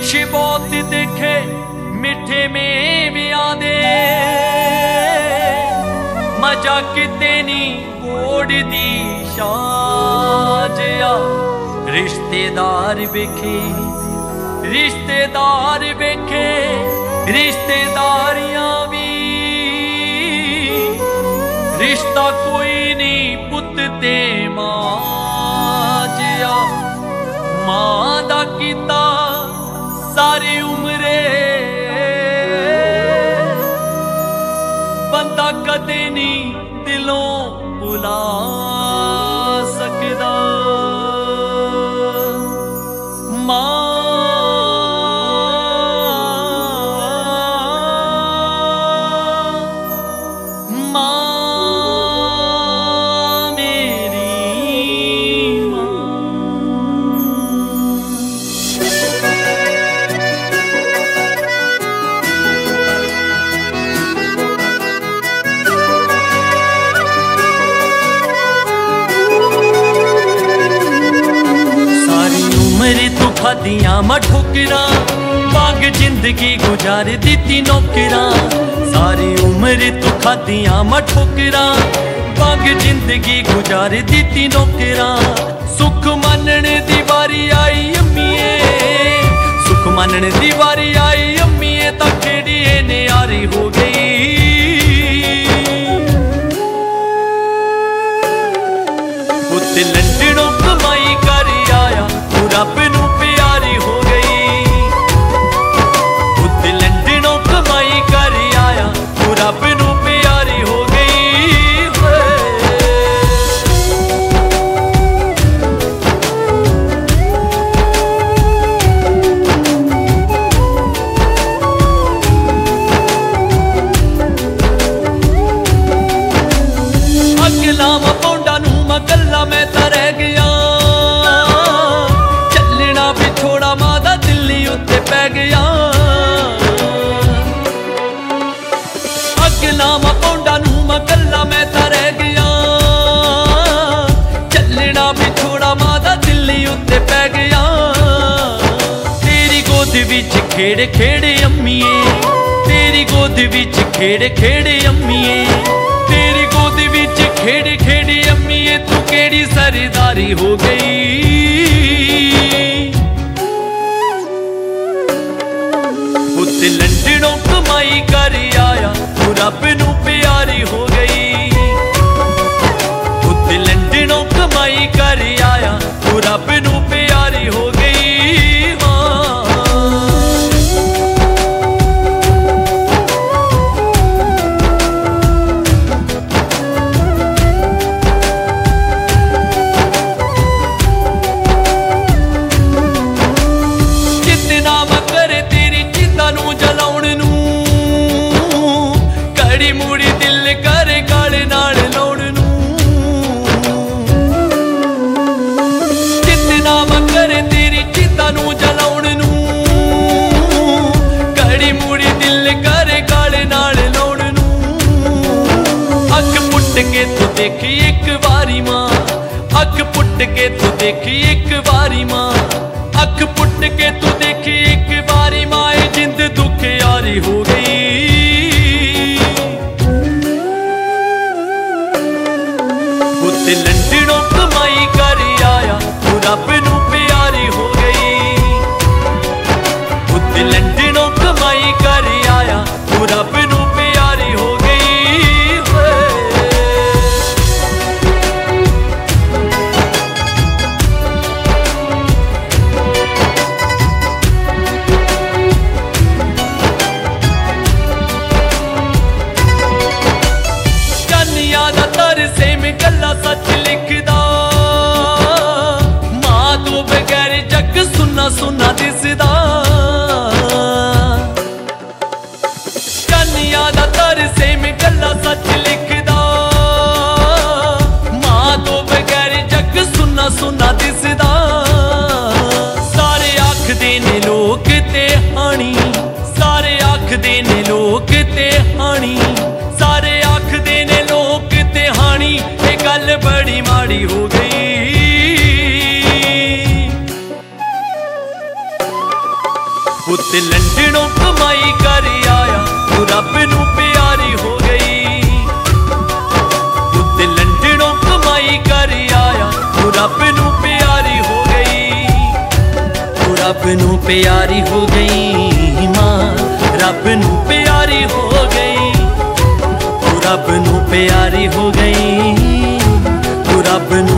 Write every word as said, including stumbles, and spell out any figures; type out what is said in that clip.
रिक्शे बहुत देखे मिठे में भी आदे, मजा किते नी कोड़ दी शाजिया। रिश्तेदार बेखे रिश्तेदार बेखे रिश्तेदारियां भी, रिश्ता कोई नहीं पुत ते मां जिया। मां दा कीता सारी उम्रे बंदा कदे नहीं दिलों भुला सकदा। मां खादियां मठोकरा बाग जिंदगी गुजार दी नौकरा। सारी उम्र तू खादियां मठोकरा बाग जिंदगी गुजार दी नौकरा। सुख मानण दी वारी आई अम्मीए, सुख मानण दी वारी आई अम्मीए, तां केड़ी नियारी हो गई। पुत लंडनों कमाई कर आया तू रब नूं प्यारी हो गई। पुत लंडनों कमाई कर आया तू रब नूं प्यारी हो गई। अगला पौंडा नूं मगला मैं तां रह गया, चलना विछोड़ा मां दा दिल्ली उत्ते पै गया। अगला पौंडा नूं मगला मैं तां रह गया, चलना विछोड़ा मां दा दिल्ली उत्ते पै गया। तेरी गोद विच खेड़ खेड़े अम्मीए, तेरी गोद विच खेड़ खेड़े अम्मीए, तेरी गोद विच खेड़ खेड़े अम्मीए, तू केड़ी सरदारी हो गई। पुत लंडनों कमाई कर आया तू रब नूं प्यारी हो गई। पुत लंडनों कमाई कर आया तू रब नूं प्यारी हो गई। मुड़ी दिल करे गाले नाल लाउण नूं, जितना मन करे तेरी चिता नूं जलाउण नूं। कड़ी मुड़ी दिल करे गाले नाल लाउण नूं। अख पुट के तू देखी एक बारी मां, अख पुट के तू देखी एक बारी मां, अख पुट के तू देखी एक बारी मां, जिंद दुख यारी हो गई। पुत लंडनों कमाई कर आया तू रब नूं प्यारी हो गई। पुत लंडनों कमाई कर आया तू रब नूं प्यारी हो गई। जानिया दा तरसे में गल्ला सच लिखदा, मां तो बगैर जग सुना सुना दिसदा। जानिया दा तरसे में गल्ला सच लिखदा, मां तो बगैर जग सुना सुना दिसदा। सारे आखदे ने लोक ते हानी, सारे आखदे ने लोक ते हानी, सारे आखदे ने लोक ते हानी, ये गल बड़ी माड़ी हो गई। ਪੁੱਤ ਲੰਡਨੋਂ ਕਮਾਈ ਕਰ ਆਇਆ ਤੂੰ ਰੱਬ ਨੂੰ ਪਿਆਰੀ ਹੋ ਗਈ। ਪੁੱਤ ਲੰਡਨੋਂ ਕਮਾਈ ਕਰ ਆਇਆ ਤੂੰ ਰੱਬ ਨੂੰ ਪਿਆਰੀ ਹੋ ਗਈ। ਤੂੰ ਰੱਬ ਨੂੰ ਪਿਆਰੀ ਹੋ ਗਈ ਮਾਂ, ਰੱਬ ਨੂੰ ਪਿਆਰੀ ਹੋ ਗਈ। ਤੂੰ ਰੱਬ ਨੂੰ ਪਿਆਰੀ ਹੋ ਗਈ, ਤੂੰ ਰੱਬ ਨੂੰ